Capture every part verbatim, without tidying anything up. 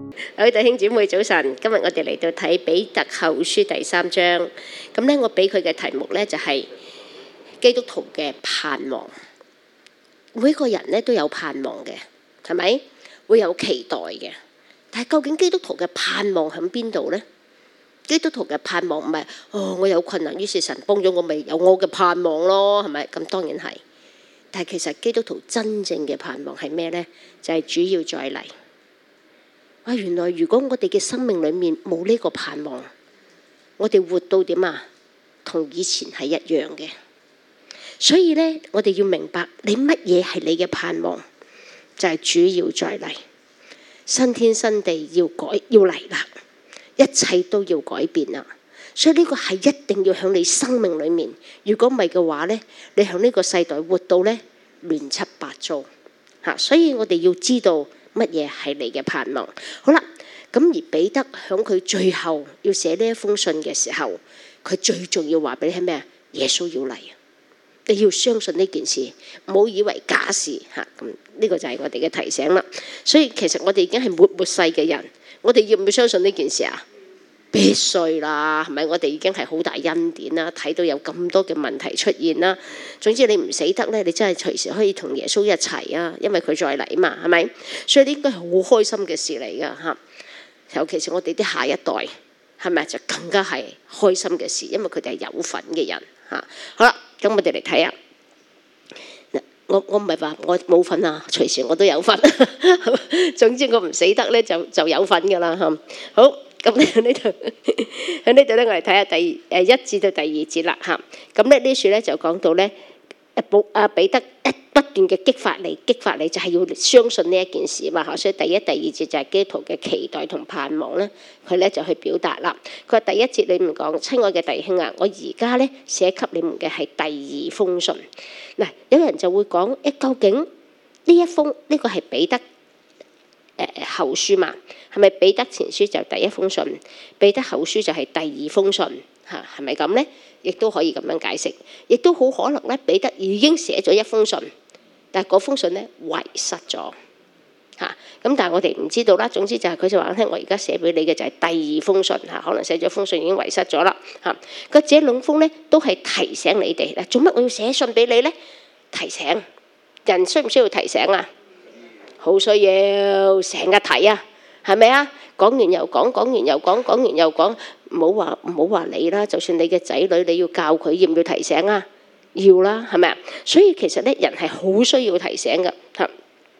各位弟兄姊妹早晨，今日我哋嚟到睇彼得後書第三章。咁咧，我俾佢嘅題目咧就係基督徒嘅盼望。每個人咧都有盼望嘅，係咪？會有期待嘅。但係究竟基督徒嘅盼望喺邊度咧？基督徒嘅盼望唔係哦，我有困難，於是神幫咗我，咪有我嘅盼望咯，係咪？咁當然係。但係其實基督徒真正嘅盼望係咩咧？就係主要再嚟。啊！原來如果我哋嘅生命裏面冇呢個盼望，我哋活到點啊？同以前係一樣嘅。所以咧，我哋要明白你乜嘢係你嘅盼望，就係主要再嚟，新天新地要改要嚟啦，一切都要改變啦。所以呢個係一定要喺你生命裏面。如果唔係嘅話咧，你喺呢個世代活到咧亂七八糟嚇。所以我哋要知道乜嘢係你嘅盼望。好啦，咁而彼得喺佢最後要寫呢一封信嘅時候，佢最重要話俾你聽咩啊？耶穌要嚟，你要相信呢件事，唔好以為假事嚇。咁呢個就係我哋嘅提醒啦。所以其實我哋已經係末末世嘅人，我哋要唔要相信呢件事啊？必須啦，係咪？我哋已經係好大恩典啦，睇到有咁多嘅問題出現啦。總之你唔死得咧，你真係隨時可以同耶穌一齊啊，因為佢再嚟嘛，係咪？所以呢應該係好開心嘅事嚟噶嚇。尤其是我哋啲下一代，係咪就更加係開心嘅事，因為佢哋係有份嘅人嚇。好啦，咁我哋嚟睇下。我我唔係話我冇份啊，隨時我都有份。總之我唔死得咧，就就有份噶啦嚇。好。咁咧喺呢度喺呢度咧，我哋睇下第誒一至到第二節啦嚇。咁咧呢處咧就講到咧，保阿彼得一不斷嘅激發你，激發你就係要相信呢一件事嘛嚇。所以第一、第二節就係基督徒嘅期待同盼望咧，佢咧就去表達啦。佢話第一節裏面講：親愛嘅弟兄啊，我而家咧寫給你們嘅係第二封信。嗱，有人就會講誒，究竟呢一封呢個係彼得誒後書嘛？係咪彼得前書就第一封信，彼得後書就係第二封信嚇？係咪咁咧？亦都可以咁樣解釋，亦都好可能咧，彼得已經寫咗一封信，但係嗰封信咧遺失咗嚇。咁但係我哋唔知道啦。總之就係佢就話聽，我而家寫俾你嘅就係第二封信嚇，可能寫咗封信已經遺失咗啦嚇。個這兩封咧都係提醒你哋，嗱，做乜我要寫信俾你咧？提醒人需唔需要提醒啊？好需要，成日提啊！係咪啊？講完又講，講完又講，講完又講，唔好話唔好話你啦。就算你嘅仔女，你要教佢，要唔要提醒啊？要啦，係咪啊？所以其實咧，人係好需要提醒噶。嚇，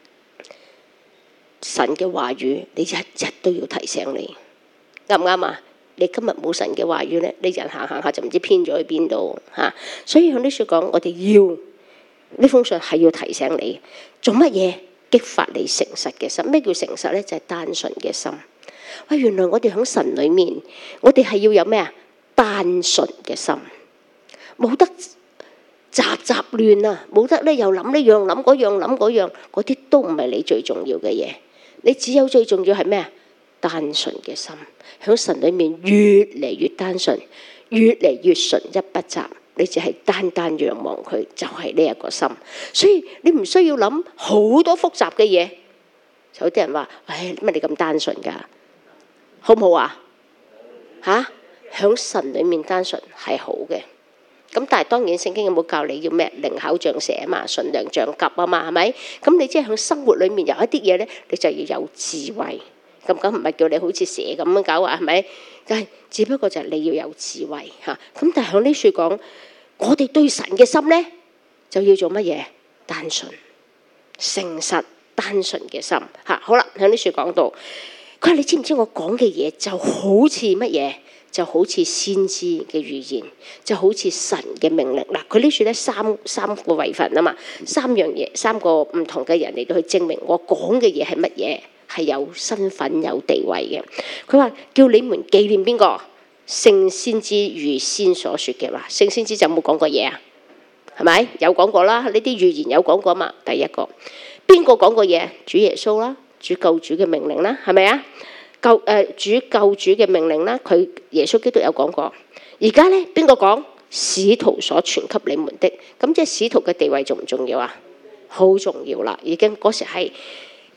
神嘅話語，你日日都要提醒你，啱唔啱啊？你今日冇神嘅話語咧，你人行行下就唔知偏咗去邊度嚇。所以向呢書講，我哋要呢封信係要提醒你做乜嘢？激發你誠實嘅心。咩叫誠實咧？就係單純嘅心。喂，原來我哋喺神裏面，我哋係要有咩啊？單純嘅心，冇得雜雜亂啊，冇得咧又諗呢樣諗嗰樣諗嗰樣，嗰啲都唔係你最重要嘅嘢。你只有最重要係咩啊？單純嘅心，喺神裏面越嚟越單純，越嚟越純一不雜。你只係單單仰望佢，就係呢一個心。所以你唔需要諗好多複雜嘅嘢。有啲人話：唉，乜你咁單純㗎？好唔好啊？嚇，喺神裡面單純係好嘅。咁但係當然聖經有冇教你要咩？靈巧像蛇啊嘛，純良像鴿啊嘛，係咪？咁你即係喺生活裡面有一啲嘢咧，你就要有智慧。咁咁唔係叫你好似蛇咁樣搞啊，係咪？但係只不過就係你要有智慧嚇。咁但係喺呢處講。我哋對神嘅心咧，就要做乜嘢？單純、誠實、單純嘅心嚇。好啦，喺呢處講到，佢話你知唔知我講嘅嘢就好似乜嘢？就好似先知嘅預言，就好似神嘅命令。嗱，佢呢處咧三三個位份啊嘛，三樣嘢，三個唔同嘅人嚟到去證明我講嘅嘢係乜嘢，係有身份有地位嘅。佢話叫你們紀念邊個？聖先知預先所說嘅話，聖先知就冇講過嘢啊？係咪？有講過啦，呢啲預言有講過嘛？第一個邊個講過嘢？主耶穌啦，主救主嘅命令啦，係咪啊？救誒、呃、主救主嘅命令啦，佢耶穌基督有講過。而家咧邊個講？使徒所傳給你們的，咁即係使徒嘅地位重唔重要啊？好重要啦，已經嗰時係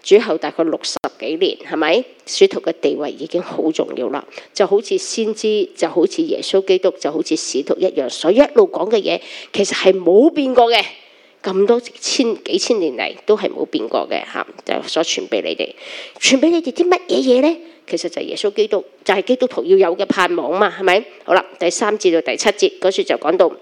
主後大概六十幾年，係咪？使徒嘅地位已經好重要啦，就好似先知，就好似耶穌基督，就好似使徒一樣，所以一路講嘅嘢其實係冇變過嘅，咁多千幾千年嚟都係冇變過嘅嚇，就所傳俾你哋，傳俾你哋啲乜嘢嘢咧？其實就係耶穌基督，就係、是、基督徒要有嘅盼望嘛，係咪？好啦，第三節到第七節嗰處就講到，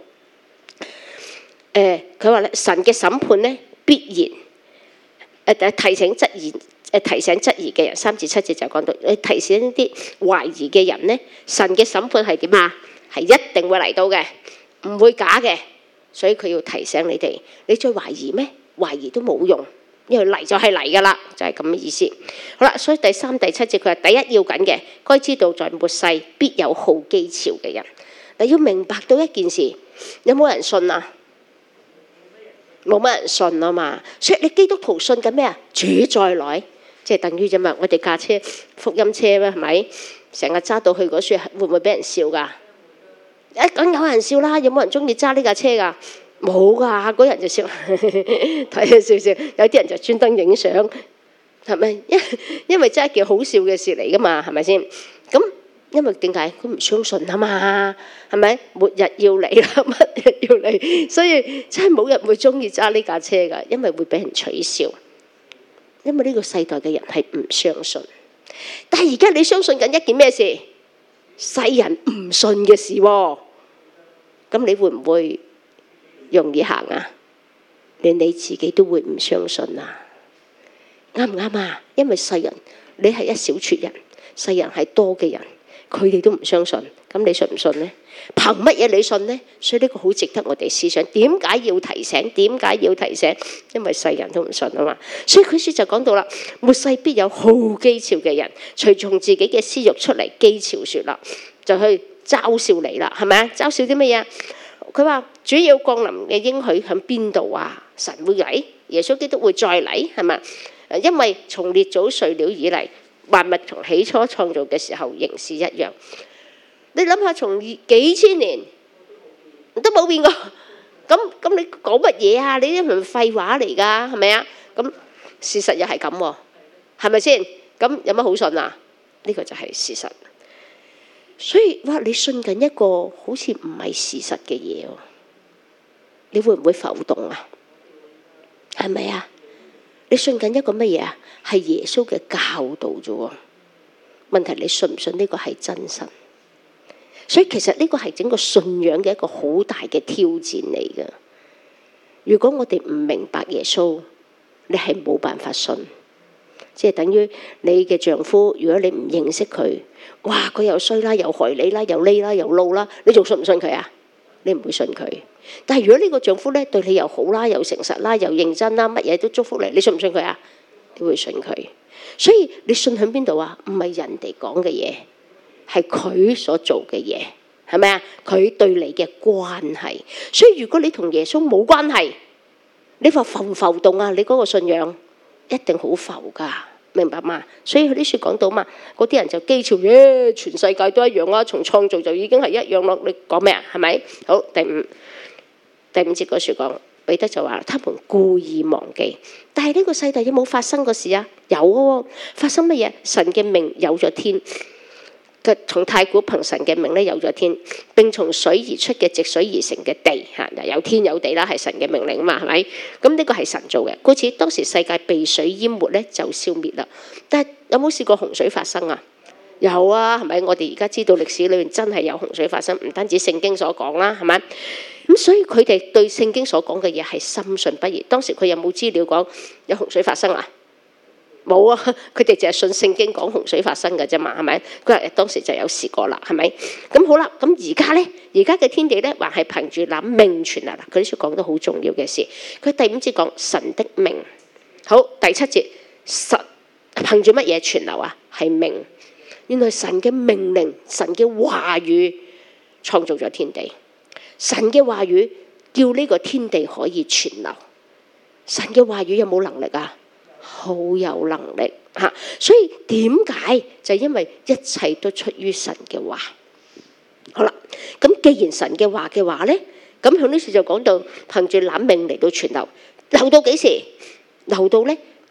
誒佢話咧神嘅審判咧必然。誒提醒質疑誒提醒質疑嘅人，三至七節就講到，誒提醒啲懷疑嘅人咧，神嘅審判係點啊？係一定會嚟到嘅，唔會假嘅。所以佢要提醒你哋，你再懷疑咩？懷疑都冇用，因為嚟就係嚟噶啦，就係咁嘅意思。好啦，所以第三、第七節佢話第一要緊嘅，該知道在末世必有好譏誚嘅人。你要明白到一件事，有冇人信啊？冇乜人信啊嘛，所以你基督徒信緊咩啊？主再來，即係等於啫嘛。我哋駕車福音車咩係咪？成日揸到去嗰處，會唔會俾人笑㗎？一梗有人笑啦，有冇人中意揸呢架車㗎？冇㗎，嗰人就笑，睇下笑笑。有啲人就專登影相，係咪？因因為真係一件好笑嘅事嚟㗎嘛，係咪先？咁。因為點解佢唔相信啊嘛，係咪？末日要嚟啦，乜日要嚟，所以真係冇人會中意揸呢架車㗎，因為會俾人取笑。因為呢個世代嘅人係唔相信，但係而家你相信緊一件咩事？世人唔信嘅事喎，咁你會唔會容易行啊？連你自己都會唔相信啊？啱唔啱啊？因為世人你係一小撮人，世人係多嘅人。佢哋都唔相信，咁你信唔信呢？憑乜嘢你信呢？所以呢個好值得我哋思想。點解要提醒？點解要提醒？因為世人都唔信啊嘛。所以佢書就講到啦，末世必有好譏誚嘅人，隨從自己嘅私欲出嚟譏誚説啦，就去嘲笑你啦，係咪啊？嘲笑啲乜嘢？佢話主要降臨嘅應許喺邊度啊？神會嚟，耶穌基督會再嚟，係咪？因為從列祖睡了以嚟。萬物從起初創造嘅時候仍是一樣，你諗下從幾千年都冇變過，咁咁你講乜嘢啊？你啲係廢話嚟㗎，係咪啊？咁事實又係咁喎，係咪先？咁有乜好信啊？呢個就係事實。所以哇，你信緊一個好似唔係事實嘅嘢喎，你會唔會浮動啊？係咪啊？你信緊一個乜嘢啊？係耶穌嘅教導啫喎。問題你信唔信呢個係真神？所以其實呢個係整個信仰嘅一個好大嘅挑戰嚟嘅。如果我哋唔明白耶穌，你係冇辦法信。即係等於你嘅丈夫，如果你唔認識佢，哇！佢又衰啦，又害你啦，又匿啦，又撈啦，你仲信唔信佢啊？你唔會信佢。但係如果呢個丈夫咧對你又好啦，又誠實啦，又認真啦，乜嘢都祝福你，你信唔信佢啊？你會信佢。所以你信喺邊度啊？唔係人哋講嘅嘢，係佢所做嘅嘢，係咪啊？佢對你嘅關係。所以如果你同耶穌冇關係，你話浮唔浮動啊？你嗰個信仰一定好浮㗎，明白嘛？所以佢啲書講到嘛，嗰啲人就譏誚耶，全世界都一樣啦，從創造就已經係一樣咯。你講咩啊？係咪？好，第五第五節嗰書講。彼得就話：他們故意忘記，但係呢個世代有冇發生過事啊？有喎，發生乜嘢？神嘅命有咗天，嘅從太古憑神嘅命咧有咗天，並從水而出嘅藉水而成嘅地嚇，有天有地啦，係神嘅命令啊嘛，係咪？咁呢個係神做嘅。故此當時世界被水淹沒咧，就消滅啦。但係有冇試過洪水發生啊？有啊，係咪？我哋而家知道歷史裏面真係有洪水發生，唔單止聖經所講啦，係咪？咁所以佢哋對聖經所講嘅嘢係深信不疑。當時佢有冇資料講有洪水發生啊？冇啊，佢哋淨係信聖經講洪水發生嘅啫嘛，係咪？佢話當時就有試過啦，係咪？咁好啦，咁而家咧，而家嘅天地咧，還係憑住那命存啊！嗱，佢呢處講得好重要嘅事。佢第五節講神的命，好，第七節神憑住乜嘢存留啊？係命。原來神嘅命令，神嘅話語創造咗天地。神嘅話語叫呢個天地可以存留。神嘅話語有冇能力啊？好有能力嚇。所以點解？就係因為一切都出於神嘅話。好啦，咁既然神嘅話嘅話咧，咁響呢處就講到憑住攬命嚟到存留，留到幾時？留到咧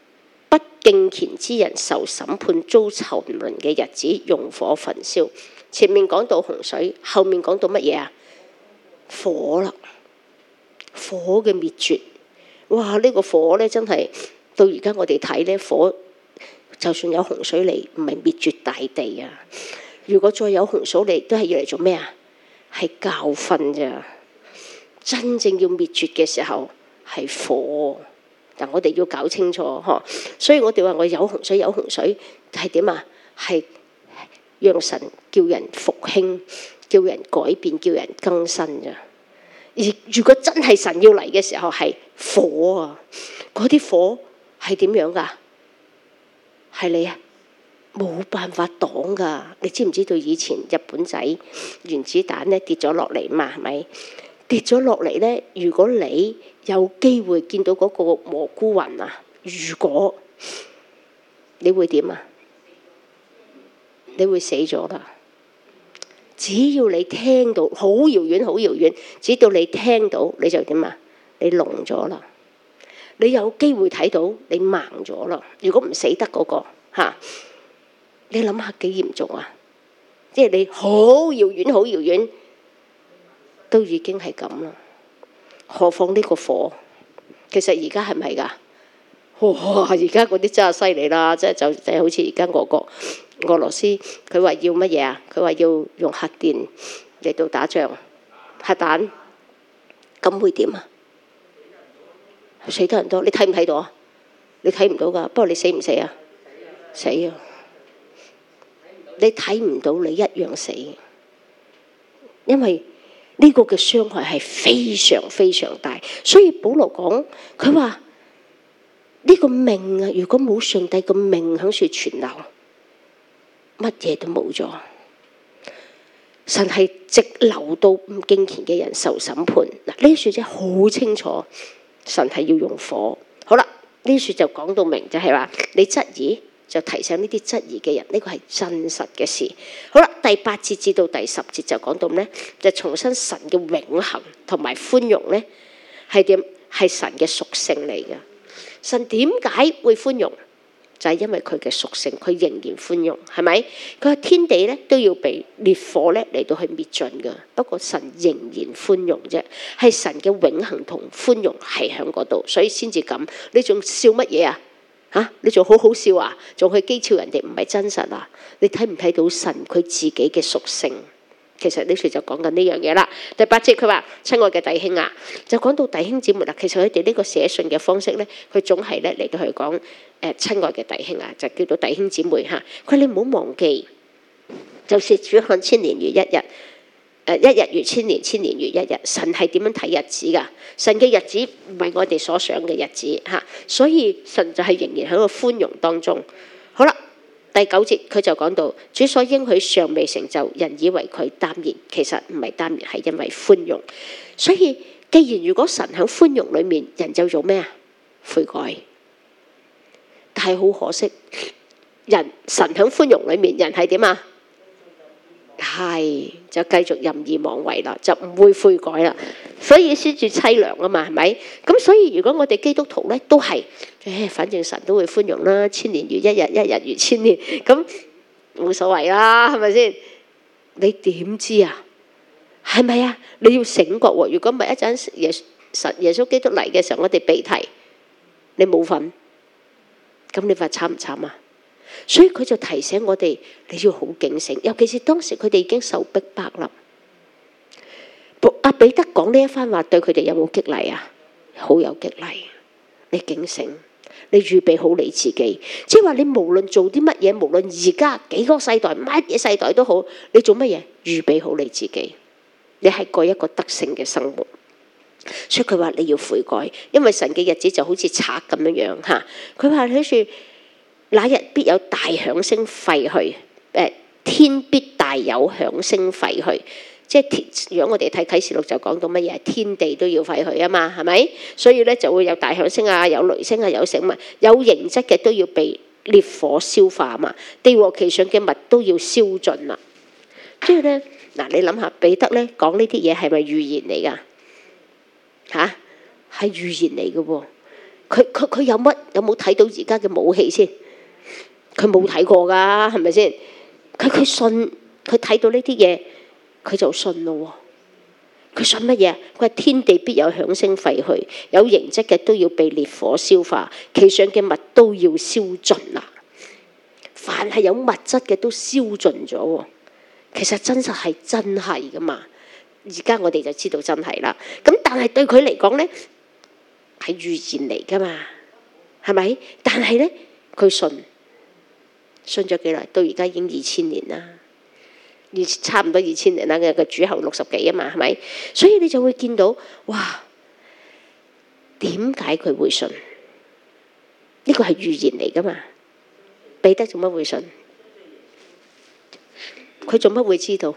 不敬虔之人受審判遭沉淪嘅日子，用火焚燒。前面講到洪水，後面講到乜嘢啊？火啦，火嘅滅絕。哇！呢、這個火咧真係到而家我哋睇咧，火就算有洪水嚟，唔係滅絕大地啊！如果再有洪水嚟，都係要嚟做咩啊？係教訓咋。真正要滅絕嘅時候係火，但我哋要搞清楚嗬。所以我哋話我有洪水有洪水係點啊？係讓神叫人復興，叫人改變，叫人更新咋。而如果真係神要嚟嘅時候係火啊，嗰啲火係點樣噶？係你啊，冇辦法擋噶。你知唔知道以前日本仔原子彈咧跌咗落嚟嘛？係咪跌咗落嚟咧？如果你有機會見到嗰個蘑菇雲啊，如果你會點啊？你會死咗啦！只要你聽到好遙遠好遙遠，直到你聽到你就點啊？你聾咗啦！你有機會睇到你盲咗啦！如果唔死得嗰、那個嚇、啊，你諗下幾嚴重啊！即係你好遙遠好遙遠都已經係咁啦，何況呢個火？其實而家係咪㗎？哇！而家嗰啲真係犀利啦，即係就就好似而家俄國。俄羅斯佢話要乜嘢啊？佢話要用核電嚟到打仗，核彈，咁會點啊？死得人多，你睇唔睇到啊？你睇唔到㗎，不過你死唔死啊？死啊！你睇唔到，你一樣死，因為呢個嘅傷害係非常非常大。所以保羅講，佢話呢個命啊，如果冇上帝嘅命響處存留，乜嘢都冇咗。神係直流到唔敬虔嘅人受審判。嗱，呢書真係好清楚，神係要用火。好啦，呢書就講到明，就係話你質疑就提醒呢啲質疑嘅人，呢個係真實嘅事。好啦，第八節至到第十節就講到呢，就重申神嘅永恆同埋寬容呢係點？係神嘅屬性嚟嘅。神點解會寬容？就係因為佢嘅屬性，佢仍然寬容，係咪？佢話天地咧都要被烈火咧嚟到去滅盡㗎，不過神仍然寬容啫，係神嘅永恆同寬容係喺嗰度，所以先至咁。你仲笑乜嘢啊？嚇！你仲好好笑啊？仲去譏誚人哋唔係真實啊？你睇唔睇到神佢自己嘅屬性？其實呢處就講緊呢樣嘢啦。第八節佢話：親愛嘅弟兄啊，就講到弟兄姊妹啦。其實佢哋呢個寫信嘅方式咧，佢總係咧嚟到去講誒親愛嘅弟兄啊，就叫做弟兄姊妹嚇。佢你唔好忘記，就是主看千年如一日，誒一日如千年，千年如一日。神係點樣睇日子㗎？神嘅日子唔係我哋所想嘅日子嚇，所以神就係仍然喺個寬容當中。好啦。第九節佢就講到主所應許尚未成就，人以為佢耽延，其實唔係耽延，係因為寬容。所以既然如果神喺寬容裏面，人就做咩啊？悔改。但係好可惜，人神喺寬容裏面，人係點啊？係就繼續任意妄為啦，就唔會悔改啦，所以先至淒涼啊嘛，係咪？咁所以如果我哋基督徒咧，都係，誒，反正神都會寬容啦，千年如一日，一日如千年，咁冇所謂啦，係咪先？你點知啊？係咪啊？你要醒覺喎！如果唔係一陣耶神耶穌基督嚟嘅時候，我哋被提，你冇份，咁你話慘唔慘啊？所以佢就提醒我哋，你要好警醒，尤其是當時佢哋已經受逼迫啦。阿彼得講呢一番話，對佢哋有冇激勵啊？好有激勵。你警醒，你預備好你自己，即係話你無論做啲乜嘢，無論而家幾個世代，乜嘢世代都好，你做乜嘢？預備好你自己，你係過一個得勝嘅生活。所以佢話你要悔改，因為神嘅日子就好似賊咁樣樣嚇。佢話好似。那日必有大響聲廢去，誒天必大有響聲廢去，即係如果我哋睇啟示錄就講到乜嘢，天地都要廢去啊嘛，係咪？所以咧就會有大響聲啊，有雷聲啊，有聲物，有形質嘅都要被烈火消化啊嘛，地和其上嘅物都要燒盡啦。即係咧嗱，你諗下彼得咧講呢啲嘢係咪預言嚟㗎？嚇，係預言嚟嘅喎。 佢佢佢有乜有冇睇到而家嘅武器先？佢冇睇過㗎，係咪先？佢佢信，佢睇到呢啲嘢，佢就信咯。佢信乜嘢？佢話天地必有響聲廢去，有形質嘅都要被烈火消化，其上嘅物都要燒盡啦。凡係有物質嘅都燒盡咗。其實真實係真係噶嘛？而家我哋就知道真係啦。咁但係對佢嚟講咧，係預言嚟噶嘛？係咪？但係咧，佢信信咗幾耐？到而家已經二千年啦。二差唔多二千年啦，嘅主後六十幾啊嘛，係咪？所以你就會見到，哇！點解佢會信？呢個係預言嚟噶嘛？彼得做乜會信？佢做乜會知道？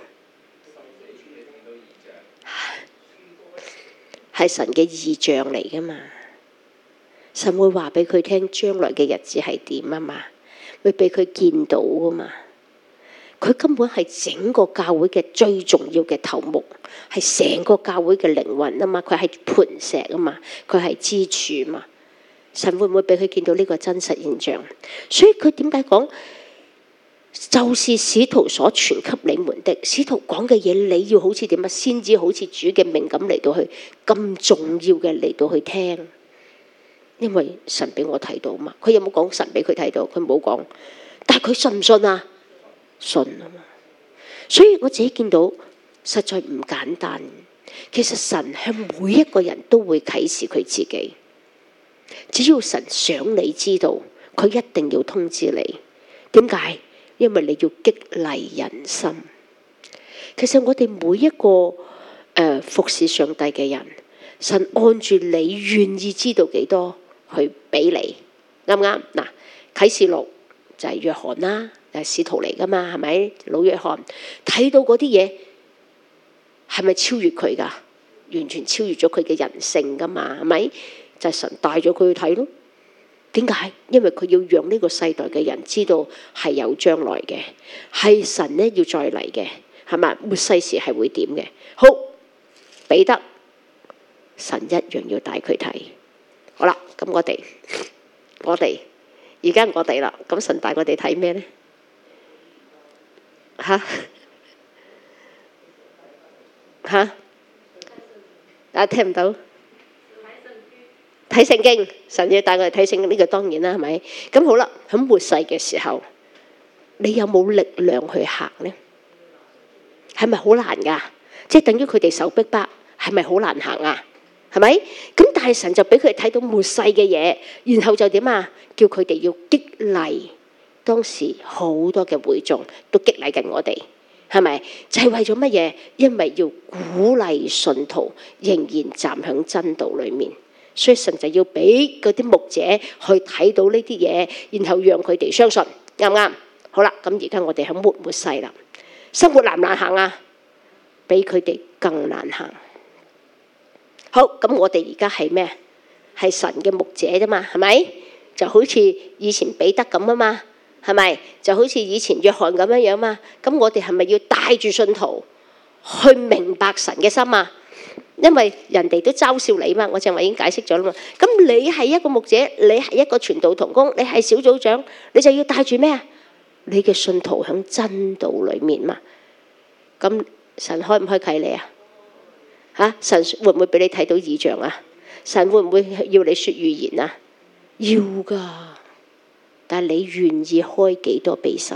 係神嘅異象嚟噶嘛？神會話俾佢聽將來嘅日子係點啊嘛？會俾佢見到噶嘛？佢根本係整個教會嘅最重要嘅頭目，係成個教會嘅靈魂啊嘛！佢係磐石啊嘛，佢係支柱嘛。神會唔會俾佢見到呢個真實現象？所以佢點解講，就是使徒所傳給你們的。使徒講嘅嘢，你要好似點啊？先知好似主嘅命咁嚟到去咁重要嘅嚟到去聽，因為神俾我睇到嘛。佢有冇講神俾佢睇到？佢冇講，但係佢信唔信啊？信啊嘛，所以我自己見到實在唔簡單。其實神向每一個人都會啟示佢自己，只要神想你知道，佢一定要通知你。點解？因為你要激勵人心。其實我哋每一個誒、呃、服侍上帝嘅人，神按住你願意知道幾多去俾你，啱唔啱？嗱，啟示錄就係約翰啦。係使徒嚟噶嘛？係咪？老約翰睇到嗰啲嘢，係咪超越佢噶？完全超越咗佢嘅人性噶嘛？係咪？就係神帶咗佢去睇咯。點解？因為佢要讓呢個世代嘅人知道係有將來嘅，係神呢要再嚟嘅，係咪？末世時係會點嘅？好，彼得，神一樣要帶佢睇。好啦，咁我哋，我哋而家我哋啦，咁神帶我哋睇咩呢？吓吓，啊聽唔到？睇聖經，神要帶我哋睇聖經，呢個當然啦，係咪？咁好啦，喺末世嘅時候，你有冇力量去行呢？係咪好難噶？即係等於佢哋受逼迫，係咪好難行啊？係咪？咁但係神就俾佢哋睇到末世嘅嘢，然後就點啊？叫佢哋要激勵。當時好多嘅會眾都激勵緊我哋，係咪？就係為咗乜嘢？因為要鼓勵信徒仍然站喺真道裏面，所以神就要俾嗰啲牧者去睇到呢啲嘢，然後讓佢哋相信，啱唔啱？好啦，咁而家我哋喺末末世啦，生活難唔難行啊？比佢哋更難行。好，咁我哋而家係咩？係神嘅牧者啫嘛，係咪？就好似以前彼得咁啊嘛。係咪？就好似以前約翰咁樣樣嘛？咁我哋係咪要帶住信徒去明白神嘅心啊？因為人哋都嘲笑你嘛，我正話已經解釋咗啦嘛。咁你係一個牧者，你係一個傳道同工，你係小組長，你就要帶住咩啊？你嘅信徒喺真道裏面嘛。咁神開唔開啟你啊？吓，神會唔會俾你睇到異象啊？神會唔會要你說預言啊？要噶。但係你願意開幾多俾神，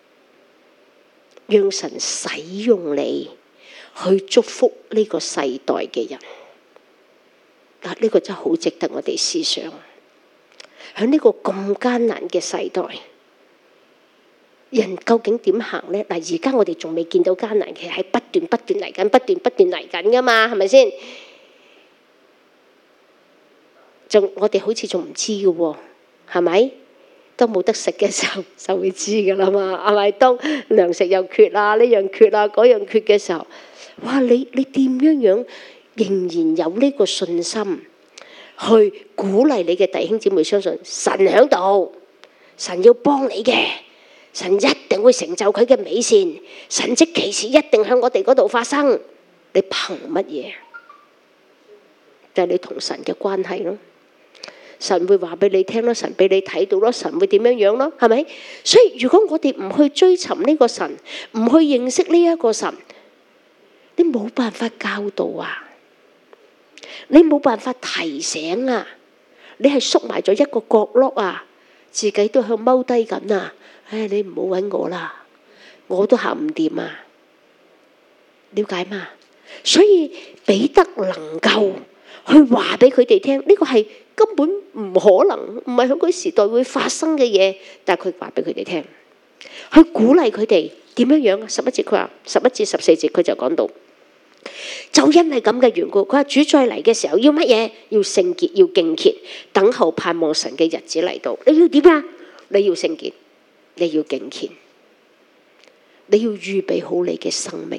讓神使用你去祝福呢個世代嘅人？嗱，呢個真係好值得我哋思想。喺呢個咁艱難嘅世代，人究竟點行呢？嗱，而家我哋仲未見到艱難嘅，係不斷不斷嚟緊，不斷不斷嚟緊噶嘛，係咪先？仲我哋好似仲唔知嘅喎，係咪？當冇得食嘅時候就會知㗎啦嘛，係咪？當糧食又缺啊，呢樣缺啊，嗰樣缺嘅時候，哇！你你點樣樣仍然有呢個信心去鼓勵你嘅弟兄姊妹相信神喺度，神要幫你嘅，神一定會成就佢嘅美善，神蹟奇事一定向我哋嗰度發生。你憑乜嘢？就係你同神嘅關係咯。 神會話俾你聽咯，神俾你睇到咯，神會點樣樣咯，係咪？所以如果我哋唔去追尋呢個神，唔去認識呢一個神，你冇辦法教導啊，你冇辦法提醒啊，你係縮埋咗一個角落啊，自己都向踎低緊啊！唉，你唔好揾我啦，我都行唔掂啊！了解嘛？所以彼得能夠去話俾佢哋聽，呢個係根本唔可能，唔係喺嗰時代會發生嘅嘢，但係佢話俾佢哋聽，去鼓勵佢哋點樣樣啊？十一節佢話，十一至十四節佢就講到，就因為咁嘅緣故，佢話主再嚟嘅時候要乜嘢？要聖潔，要敬虔，等候盼望神嘅日子嚟到。你要點啊？你要聖潔，你要敬虔，你要預備好你嘅生命。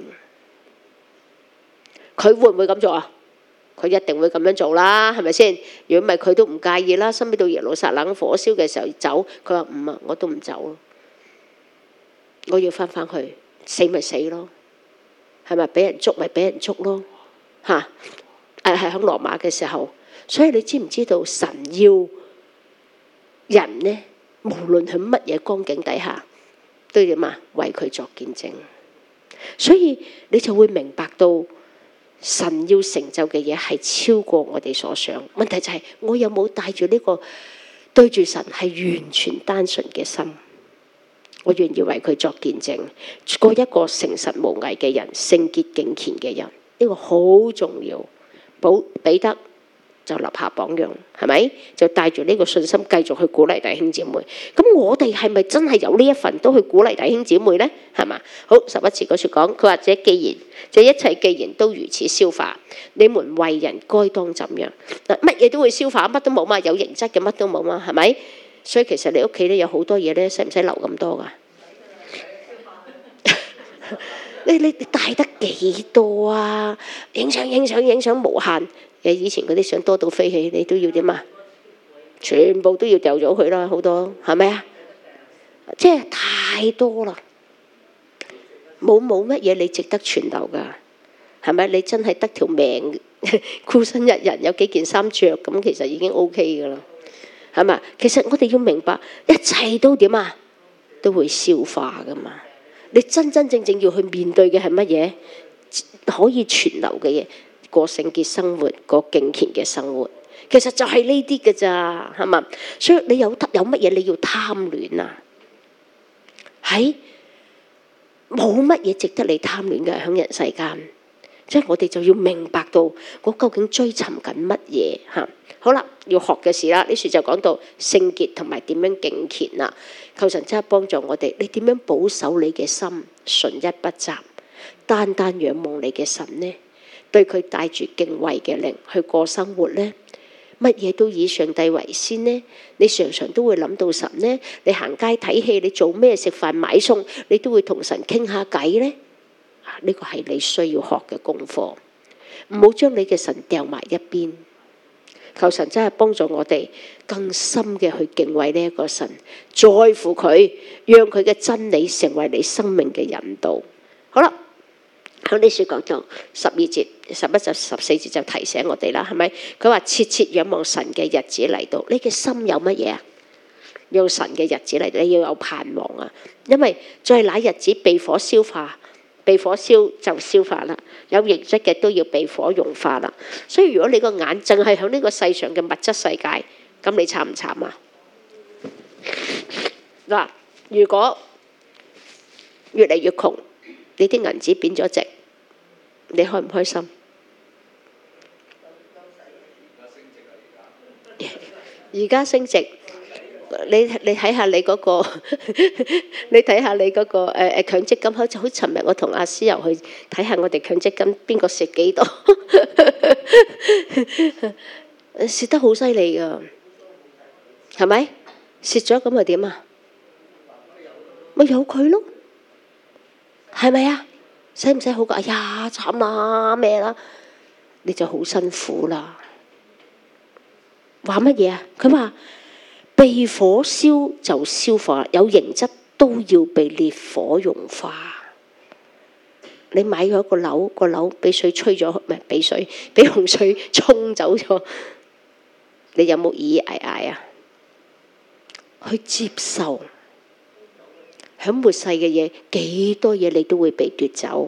佢會唔會咁做啊？佢一定會咁樣做啦，係咪先？如果唔係佢都唔介意啦。收尾到耶路撒冷火燒嘅時候走，佢話唔啊，我都唔走咯，我要翻返去，死咪死咯，係咪？俾人捉咪俾人捉咯，嚇！誒係喺羅馬嘅時候，所以你知唔知道神要人呢？無論喺乜嘢光景底下，都要點啊？為佢作見證。所以你就會明白到。神要成就嘅嘢係超過我哋所想，問題就係我有冇帶住呢個對住神係完全單純嘅心，我願意為佢作見證，過一個誠實無偽嘅人，聖潔敬虔嘅人，呢個好重要。保彼得就立下榜樣，係咪？就帶住呢個信心繼續去鼓勵弟兄姊妹。咁我哋係咪真係有呢一份都去鼓勵弟兄姊妹呢？係嘛？好，十一節嗰處講，佢話這既然這一切既然都如此消化，你們為人該當怎樣？嗱，乜嘢都會消化，乜都冇嘛，有形質嘅乜都冇嘛，係咪？所以其實你屋企咧有好多嘢咧，使唔使留咁多噶？你你你帶得幾多啊？影相影相影相無限。以前嗰啲相多到飛起，你都要點啊？全部都要掉咗佢啦，好多係咪啊？即係太多啦，冇冇乜嘢你值得存留噶，係咪？你真係得條命，孤身一人有幾件衫着，咁其實已經 OK 噶啦，係咪？其實我哋要明白，一切都點啊？都會消化噶嘛。你真真正正要去面對嘅係乜嘢？可以存留嘅嘢。過聖潔生活，過敬虔嘅生活，其實就係呢啲嘅咋，係嘛？所以你有有乜嘢你要貪戀啊？係冇乜嘢值得你貪戀嘅喺人世間，即係我哋就要明白到我究竟追尋緊乜嘢嚇。好啦，要學嘅事啦，呢處就講到聖潔同埋點樣敬虔啦。求神真係幫助我哋，你點樣保守你嘅心純一不雜，單單仰望你嘅神呢？對佢帶住敬畏嘅靈去過生活呢？乜嘢都以上帝為先呢？你常常都會諗到神呢？你行街睇戲，你做咩食飯買餸，你都會同神傾下偈呢？呢個係你需要學嘅功課，唔好將你嘅神掉埋一邊。求神真係幫助我哋更深嘅去敬畏呢一個神，在乎佢，讓佢嘅真理成為你生命嘅引導。好啦。喺呢處講到十二節、十一至十四節就提醒我哋啦，係咪？佢話切切仰望神嘅日子嚟到，你嘅心有乜嘢啊？有神嘅日子嚟到，你要有盼望啊！因為在那日子被火消化，被火燒就消化啦，有形質嘅都要被火融化啦。所以如果你個眼淨係喺呢個世上嘅物質世界，咁你慘唔慘啊？嗱，如果越嚟越窮，你啲銀紙變咗值，你開唔開心？而家升值，你你睇下你嗰個，你睇下你嗰個誒誒強積金，好似好尋日我同阿思柔去睇下我哋強積金邊個蝕幾多，蝕得好犀利㗎，係咪？蝕咗咁又點啊？咪有佢咯。係咪啊？使唔使好過？哎呀，慘啦咩啦？你就好辛苦啦。話乜嘢啊？佢話被火燒就消化，有形質都要被烈火融化。你買咗個樓，個樓俾水吹咗，唔係俾水，俾洪水沖走咗， 你有冇咿咿嗌嗌啊？去接受喺末世嘅嘢，幾多嘢你都會被奪走。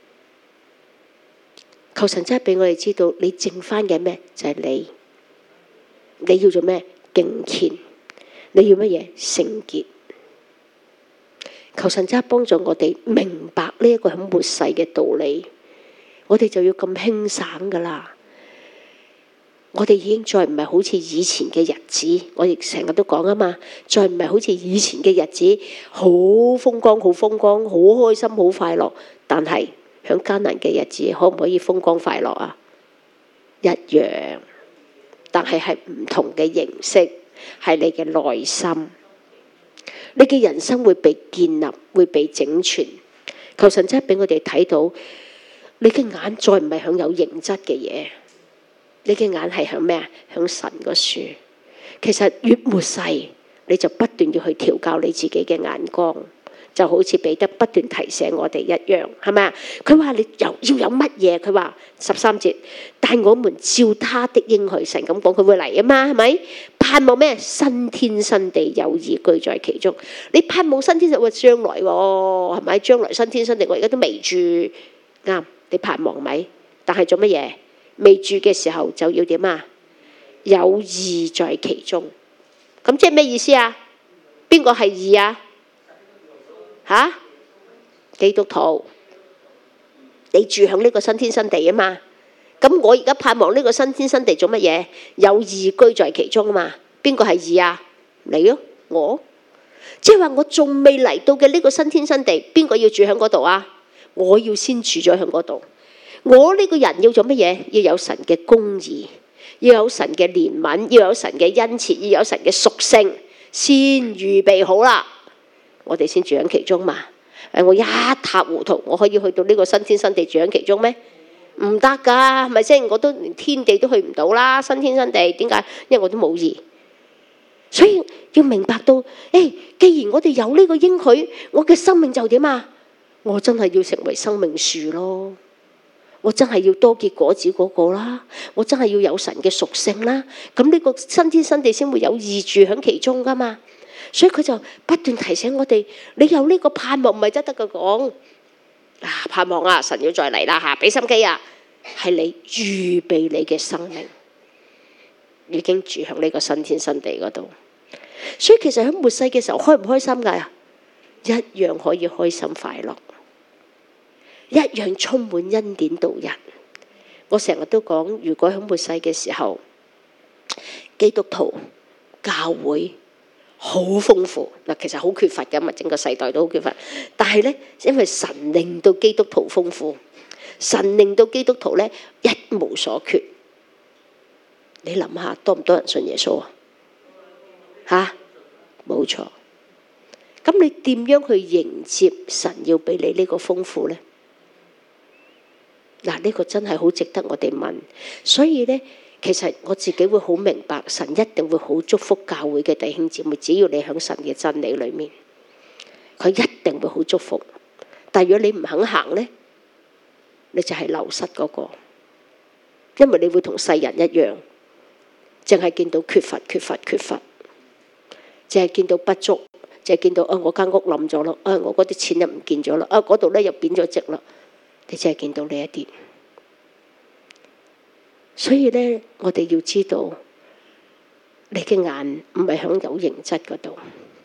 求神真係俾我哋知道，你剩翻嘅咩就係你。你要做咩？敬虔。你要乜嘢？聖潔。求神真係幫助我哋明白呢一個喺末世嘅道理。我哋就要咁輕省噶啦。我哋已經再唔係好似以前嘅日子，我亦成日都講啊嘛，再唔係好似以前嘅日子，好風光，好風光，好開心，好快樂。但係喺艱難嘅日子，可唔可以風光快樂啊？一樣，但係係唔同嘅形式，係你嘅內心，你嘅人生會被建立，會被整全。求神真係俾我哋睇到，你嘅眼再唔係響有形質嘅嘢。你嘅眼係向咩啊？向神個書。其實越末世，你就不斷要去調教你自己嘅眼光，就好似彼得不斷提醒我哋一樣，係咪啊？佢話你又要有乜嘢？佢話十三節，但我們照他的應許，神咁講，佢會嚟啊嘛，係咪？盼望咩？新天新地，有義居在其中。你盼望新天新地，將來喎，係咪？將來新天新地，我而家都未住，啱？你盼望咪？但係做乜嘢？未住嘅時候就要點啊？有義在其中。咁即係咩意思啊？邊個係義啊？吓？基督徒，你住響呢個新天新地啊嘛。咁我而家盼望呢個新天新地做乜嘢？有義居在其中啊嘛。邊個係義啊？你咯，我。即係話我仲未嚟到嘅呢個新天新地，邊個要住響嗰度啊？我要先住咗響嗰度。我呢個人要做乜嘢？要有神嘅公義，要有神嘅憐憫，要有神嘅恩慈，要有神嘅屬性，先預備好啦，我哋先住喺其中嘛。誒，我一塌糊塗，我可以去到呢個新天新地住喺其中咩？唔得㗎，係咪先？我都連天地都去唔到啦，新天新地點解？因為我都冇義。所以要明白到，誒，既然我哋有呢個應許，我嘅生命就點啊？我真係要成為生命樹咯。我真係要多結果子嗰個啦，我真係要有神嘅屬性啦，咁呢個新天新地先會有義住喺其中噶嘛。所以佢就不斷提醒我哋，你有呢個盼望唔係得得個講啊，盼望啊，神要再嚟啦嚇，俾心機啊，係你預備你嘅生命已經住喺呢個新天新地嗰度。所以其實喺末世嘅時候開唔開心㗎？一樣可以開心快樂。一樣充滿恩典度日。我成日都講，如果喺末世嘅時候，基督徒教會好豐富嗱，其實好缺乏㗎嘛，整個世代都好缺乏。但係呢，因為神令到基督徒豐富，神令到基督徒呢一無所缺。你諗下，多唔多人信耶穌啊？嚇，冇錯。咁你點樣去迎接神要俾你呢個豐富呢？嗱，呢個真係好值得我哋問。所以呢，其實我自己會好明白，神一定會好祝福教會嘅弟兄姊妹，只要你喺神嘅真理裏面，佢一定會好祝福。但如果你唔肯行呢，你就係流失嗰個，因為你會同世人一樣，淨係見到缺乏、缺乏、缺乏，淨係見到不足，淨係見到啊我間屋冧咗咯，啊我嗰啲錢又唔見咗啦，啊嗰度咧又貶咗值啦。你只係見到呢一啲，所以呢，我哋要知道，你嘅眼唔係響有形質嗰度，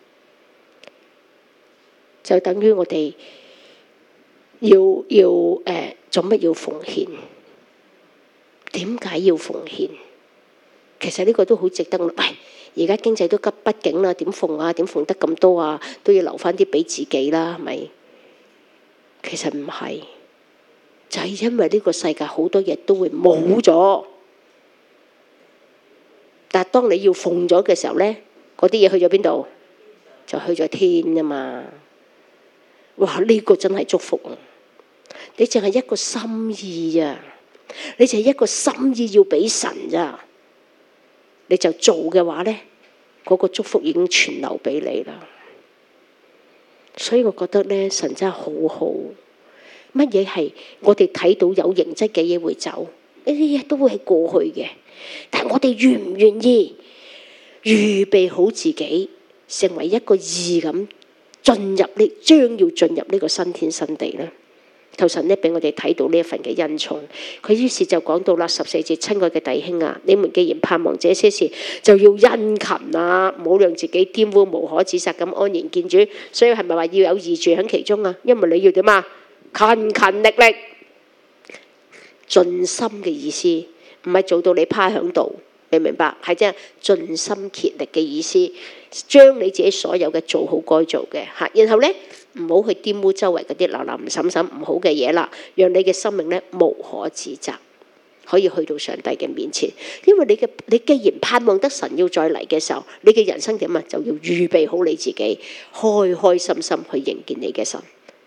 就等於我哋要要誒、呃、做乜要奉獻？點解要奉獻？其實呢個都好值得我。喂，而家經濟都急不景啦，點奉啊？點奉得咁多啊？都要留翻啲俾自己啦，係咪？其實唔係。就係因為呢個世界好多嘢都會冇咗，但係當你要奉咗嘅時候呢，嗰啲嘢去咗邊度？就去咗天啊嘛！哇！呢個真係祝福啊！你淨係一個心意啊，你淨係一個心意要俾神咋，你就做嘅話呢，嗰個祝福已經傳流俾你啦。所以我覺得呢，神真係好好。乜嘢係我哋睇到有形質嘅嘢會走？ 呢啲嘢都會係過去嘅。但係我哋願唔願意預備好自己，成為一個義咁進入呢，將要進入呢個新天新地呢？求神呢俾我哋睇到呢一份嘅恩寵。佢於是就講到啦，十四節，親愛嘅弟兄啊，你們既然盼望這些事，就要殷勤啊，唔好讓自己玷污，無可指責咁安然見主。所以係咪話要有義住喺其中啊？因為你要點啊？勤勤力力，盡心嘅意思，唔係做到你趴響度，你明白？係即係盡心竭力嘅意思，將你自己所有嘅做好該做嘅嚇，然後呢，唔好去玷污周圍嗰啲流流沈沈唔好嘅嘢啦，讓你嘅生命呢無可指責，可以去到上帝嘅面前。因為你嘅你既然盼望得神要再嚟嘅時候，你嘅人生點啊？就要預備好你自己，開開心心去迎見你嘅神。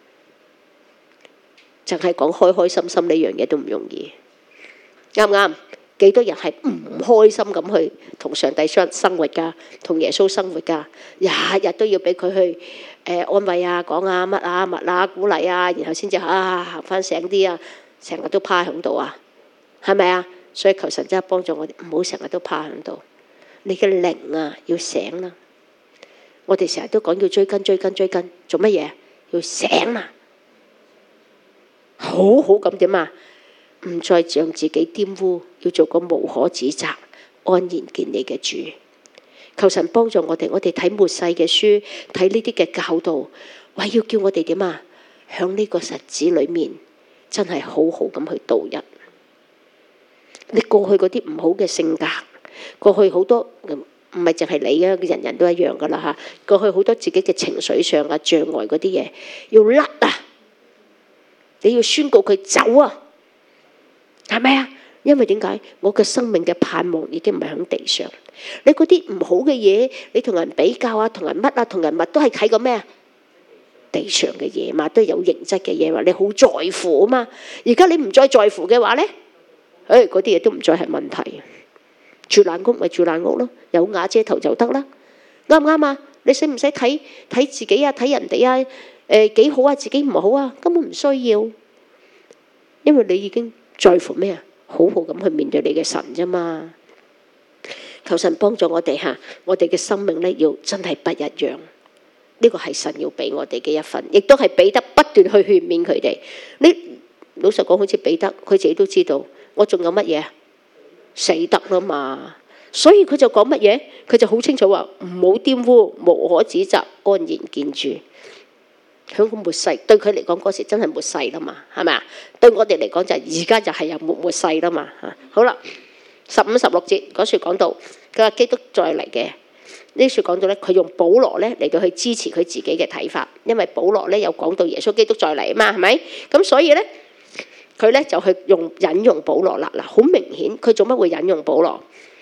淨係講開開心心呢樣嘢都唔容易，啱唔啱？幾多人係唔開心咁去同上帝相生活㗎，同耶穌生活㗎，日日都要俾佢去誒、呃、安慰啊，講啊乜啊乜啊鼓勵啊，然後先至啊行翻醒啲啊，成日都趴喺度啊，係咪啊？所以求神真係幫助我哋，唔好成日都趴喺度，你嘅靈啊要醒啦。我哋成日都講要追根追根追根，做乜嘢？要醒啊！好好咁點啊？唔再讓自己玷污，要做個無可指責、安然見你嘅主。求神幫助我哋，我哋睇末世嘅書，睇呢啲嘅教導，話要叫我哋點啊？響呢個日子裏面，真係好好咁去度日。你過去嗰啲唔好嘅性格，過去好多唔係淨係你嘅，人人都一樣噶啦嚇。過去好多自己嘅情緒上啊障礙嗰啲嘢，要甩啊！你要宣告佢走啊，係咪啊？因為點解？我嘅生命嘅盼望已經唔係喺地上。你嗰啲唔好嘅嘢，你同人比較啊，同人乜啊，同人物都係睇個咩啊？地上嘅嘢嘛，都係有形質嘅嘢嘛，你好在乎啊嘛。而家你唔再在乎嘅話咧，誒嗰啲嘢都唔再係問題。住爛屋咪住爛屋咯，有瓦遮頭就得啦，啱唔啱啊？你使唔使睇睇自己啊？睇人哋啊？誒幾好啊？自己唔好啊？根本唔需要，因為你已經在乎咩啊？好好咁去面對你嘅神啫嘛。求神幫助我哋嚇，我哋嘅生命咧要真係不一樣。呢個係神要俾我哋嘅一份，亦都係彼得不斷去勸勉佢哋。你老實講，好似彼得佢自己都知道，我仲有乜嘢？死得啦嘛。所以佢就講乜嘢？佢就好清楚話唔好玷污，無可指責，安然見主。響個末世對佢嚟講嗰時真係末世啦嘛，係咪啊？對我哋嚟講就而家就係有末末世啦嘛嚇。好啦，十五十六節嗰處講到佢話基督再嚟嘅呢處講到咧，佢用保羅咧嚟到去支持佢自己嘅睇法，因為保羅咧有講到耶穌基督再嚟啊嘛，係咪？咁所以咧佢咧就去用引用保羅啦。嗱，好明顯佢做乜會引用保羅？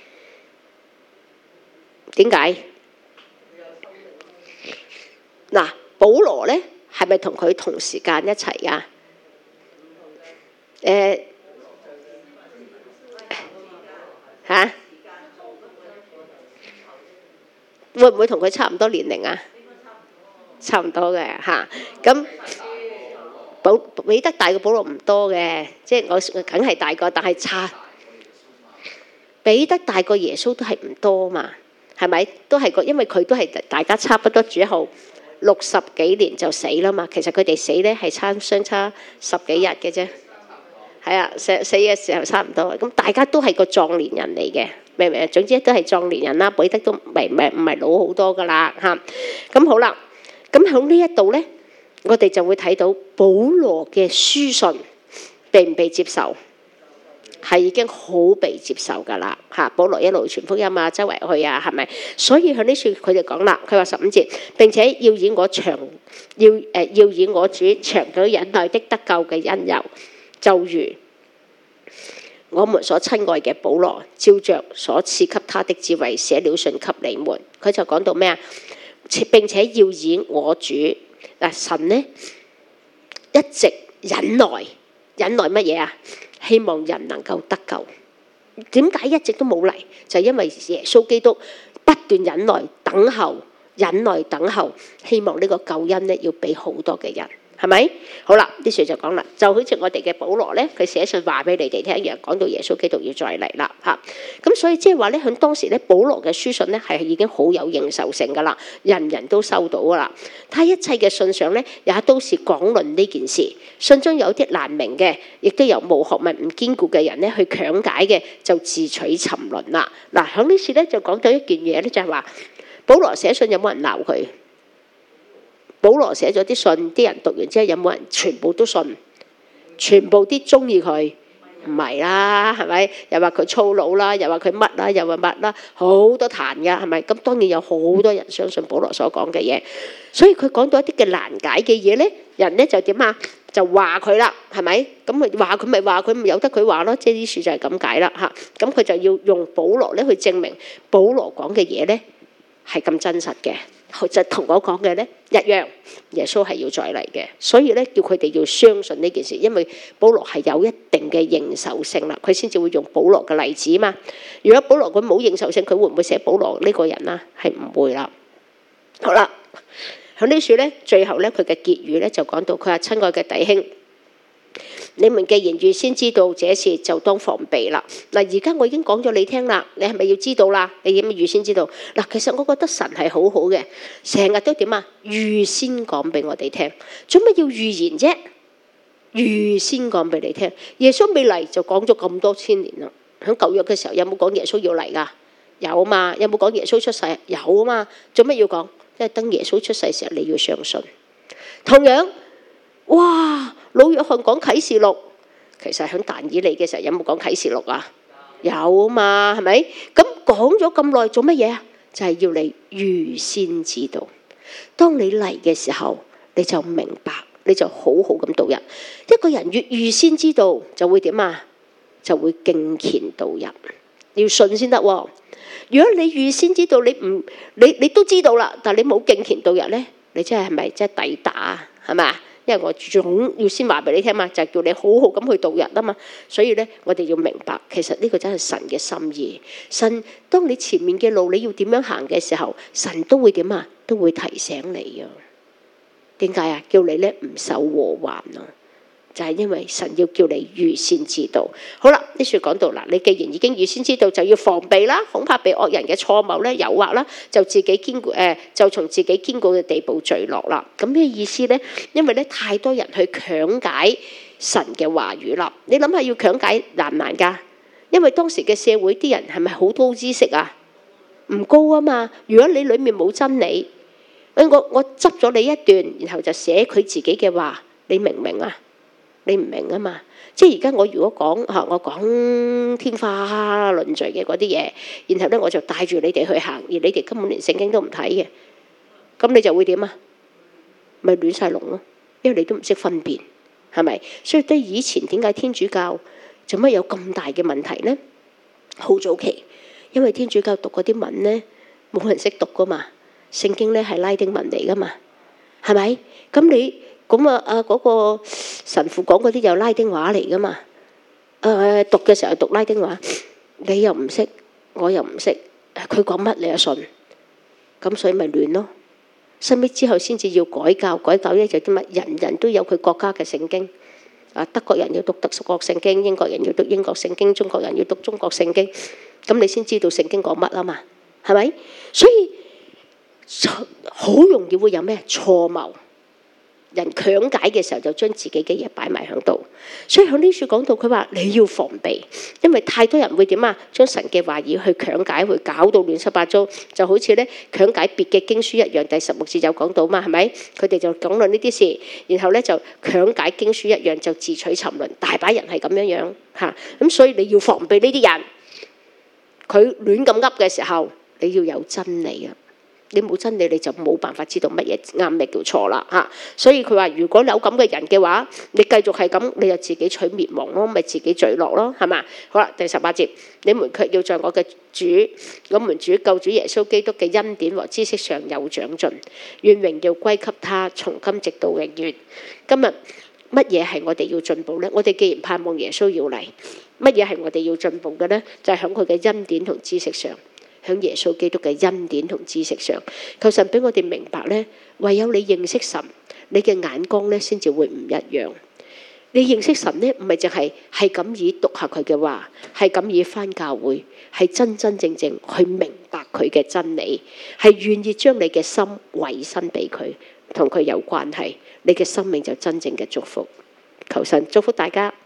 點解？嗱，保羅咧。係咪同佢同時間一齊㗎？誒嚇，會唔會同佢差唔多年齡啊？差唔多嘅嚇。咁保彼得大過保羅唔多嘅，即係我梗係大個，但係差。彼得大過耶穌都係唔多嘛？係咪？都係個，因為佢都係大家差不多主後六十幾年就死啦嘛，其實佢哋死咧係差相差十幾日嘅啫，係啊，死死嘅時候差唔多，咁大家都係個壯年人嚟嘅，明唔明啊？總之都係壯年人啦，彼得都唔係唔係唔係老好多噶啦嚇，咁好啦，咁喺呢一度咧，我哋就會睇到保羅嘅書信被唔被接受？係已經好被接受㗎啦嚇！保羅一路傳福音啊，周圍去啊，係咪？所以喺呢處佢就講啦，佢話十五節，並且要以我長要誒、呃、要以我主長久忍耐的得救嘅恩由，就如我們所親愛嘅保羅，照着所賜給他的智慧寫了信給你們。佢就講到咩啊？並且要以我主嗱神呢一直忍耐，忍耐乜嘢啊？希望人能夠得救。點解一直都冇嚟？就係因為耶穌基督不斷忍耐等候，忍耐等候，希望呢個救恩呢要俾好多嘅人係咪？好啦，啲書就講啦，就好似我哋嘅保羅咧，佢寫信話俾你哋聽，又講到耶穌基督要再嚟啦嚇。咁所以即係話咧，喺當時咧，保羅嘅書信咧係已經好有認受性噶啦，人人都收到噶啦。他一切嘅信上咧，也都是講論呢件事。信中有啲難明嘅，亦都有無學問唔堅固嘅人咧去強解嘅，就自取沉淪啦。嗱，喺呢處咧就講到一件嘢咧，就係話保羅寫信有冇人鬧佢？保羅寫咗啲信，啲人讀完之後有冇人全部都信？全部啲中意佢？唔係啦，係咪？又話佢粗魯啦，又話佢乜啦，又話乜啦，好多彈㗎，係咪？咁當然有好多人相信保羅所講嘅嘢，所以佢講到一啲嘅難解嘅嘢咧，人咧就點啊？就話佢啦，係咪？咁咪話佢咪話佢，咪由得佢話咯，即係啲書就係咁解啦嚇。咁佢就要用保羅咧去證明保羅講嘅嘢咧係咁真實嘅。就同我講嘅咧一樣，耶穌係要再嚟嘅，所以咧叫佢哋要相信呢件事，因為保羅係有一定嘅認受性啦，佢先至會用保羅嘅例子嘛。如果保羅佢冇認受性，佢會唔會寫保羅呢個人啊？係唔會啦。好啦，喺呢處咧，最後咧佢嘅結語咧就講到，佢話親愛嘅弟兄，你們既然預先知道這事，就當防備啦。嗱，而家我已經講咗你聽啦，你係咪要知道啦？你點預先知道？嗱，其實我覺得神係好好嘅，成日都點啊？預先講俾我哋聽，做乜要預言啫？預先講俾你聽，耶穌未嚟就講咗咁多千年啦。喺舊約嘅時候有冇講耶穌要嚟噶？有啊嘛。有冇講耶穌出世？有啊嘛。做乜要講？因為等耶穌出世嘅時候你要相信。同樣，哇！老約翰講啟示錄，其實喺但以理嘅時候有冇講啟示錄啊？有啊嘛，係咪？咁講咗咁耐做乜嘢啊？就係要你預先知道，當你嚟嘅時候你就明白，你就好好咁度日。一個人越預先知道就會點啊？就會敬虔度日，要信先得。如果你預先知道，你唔你你都知道啦，但係你冇敬虔度日咧，你真係係咪真係抵打啊？係咪？因為我總要先話俾你聽嘛，就係叫你好好咁去度日啊嘛。所以咧，我哋要明白，其實呢個真係神嘅心意。神當你前面嘅路你要點樣行嘅時候，神都會點啊？都會提醒你啊。點解啊？叫你咧唔受禍患啊！就係因為神要叫你預先知道。好啦，呢處講到嗱，你既然已經預先知道，就要防備啦，恐怕被惡人嘅錯謬咧誘惑啦，就自己堅固誒，就從自己堅固嘅地步墜落啦。咁咩意思咧？因為咧太多人去強解神嘅話語啦。你諗下要強解難唔難㗎？因為當時嘅社會啲人係咪好高知識啊？唔高啊嘛。如果你裡面冇真理，誒我我執咗你一段，然後就寫佢自己嘅話，你明唔明啊？你唔明啊嘛，即係而家我如果講嚇，我講天花亂墜嘅嗰啲嘢，然後咧我就帶住你哋去行，而你哋根本連聖經都唔睇嘅，咁你就會點啊？咪亂晒龍咯，因為你都唔識分辨，係咪？所以對以前點解天主教做乜有咁大嘅問題呢？好早期，因為天主教讀嗰啲文咧，冇人識讀噶嘛，聖經咧係拉丁文嚟噶嘛，係咪？咁你？咁啊啊嗰個神父講嗰啲又拉丁話嚟噶嘛？誒讀嘅時候讀拉丁話，你又唔識，我又唔識，佢講乜你又信，咁所以咪亂咯。收尾之後先至要改教，改教咧就啲乜，人人都有佢國家嘅聖經。啊，德國人要讀德國聖經，英國人要讀英國聖經，中國人要讀中國聖經，咁你先知道聖經講乜啊嘛？係咪？所以好容易會有咩錯謬。人強解嘅時候就將自己嘅嘢擺埋喺度，所以喺呢處講到佢話你要防備，因為太多人會點啊？將神嘅話語去強解，去搞到亂七八糟，就好似咧強解別嘅經書一樣。第十六節有講到嘛，係咪？佢哋就講論呢啲事，然後咧就強解經書一樣，就自取沉淪。大把人係咁樣樣嚇，咁所以你要防備呢啲人，佢亂咁噏嘅時候，你要有真理啊！你冇真理，你就冇辦法知道乜嘢啱咩叫錯啦嚇。所以佢話：如果有咁嘅人嘅話，你繼續係咁，你就自己取滅亡咯，咪自己墜落咯，係嘛？好啦，第十八節，你們卻要在我嘅主，我們主救主耶穌基督嘅恩典和知識上有長進，願榮耀歸給他，從今直到永遠。今日乜嘢係我哋要進步呢？我哋既然盼望耶穌要嚟，乜嘢係我哋要進步嘅呢？就係喺佢嘅恩典同知識上。喺耶穌基督嘅恩典同知識上，求神俾我哋明白咧，唯有你認識神， 你嘅眼光咧先至會唔一樣。你認識神咧，唔係淨係係咁以讀下佢嘅話，係咁以返教會，係真真正正去明白佢嘅真理，係願意將你嘅心委身俾佢，同佢有關係，你嘅生命就真正嘅祝福。求神祝福大家。